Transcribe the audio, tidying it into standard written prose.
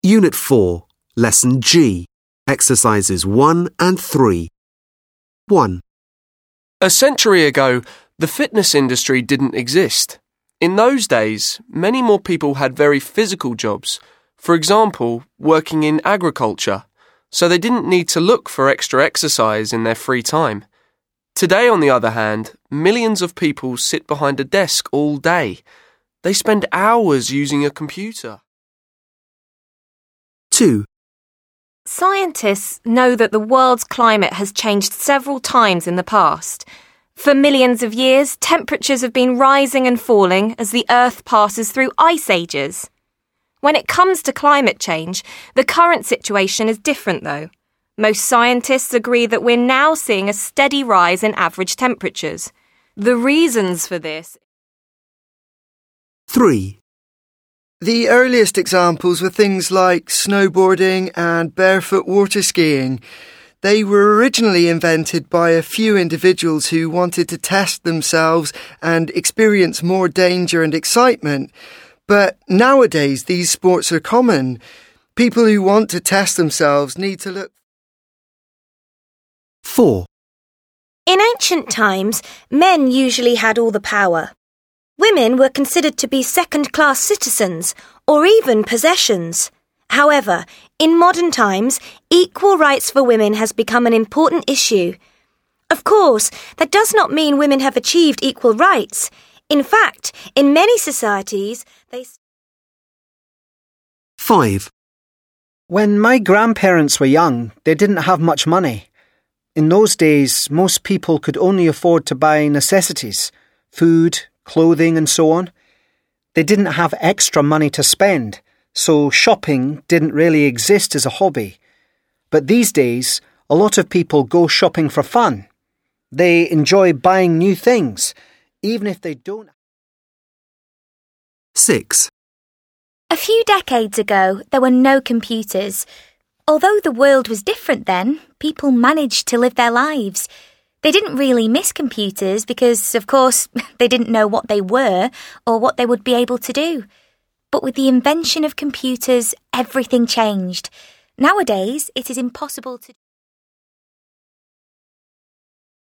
Unit 4, Lesson G, Exercises 1 and 3. 1. A century ago, the fitness industry didn't exist. In those days, many more people had very physical jobs, for example, working in agriculture, so they didn't need to look for extra exercise in their free time. Today, on the other hand, millions of people sit behind a desk all day. They spend hours using a computer. 2. Scientists know that the world's climate has changed several times in the past. For millions of years, temperatures have been rising and falling as the Earth passes through ice ages. When it comes to climate change, the current situation is different, though. Most scientists agree that we're now seeing a steady rise in average temperatures. The reasons for this... 3. The earliest examples were things like snowboarding and barefoot water skiing. They were originally invented by a few individuals who wanted to test themselves and experience more danger and excitement. But nowadays, these sports are common. People who want to test themselves need to look... 4. In ancient times, men usually had all the power. Women were considered to be second-class citizens or even possessions. However, in modern times, equal rights for women has become an important issue. Of course, that does not mean women have achieved equal rights. In fact, in many societies, they... 5. When my grandparents were young, they didn't have much money. In those days, most people could only afford to buy necessities, food, clothing and so on. They didn't have extra money to spend, so shopping didn't really exist as a hobby. But these days, a lot of people go shopping for fun. They enjoy buying new things, even if they don't... 6. A few decades ago, there were no computers. Although the world was different then, people managed to live their lives. They didn't really miss computers because, of course, they didn't know what they were or what they would be able to do. But with the invention of computers, everything changed. Nowadays, it is impossible to...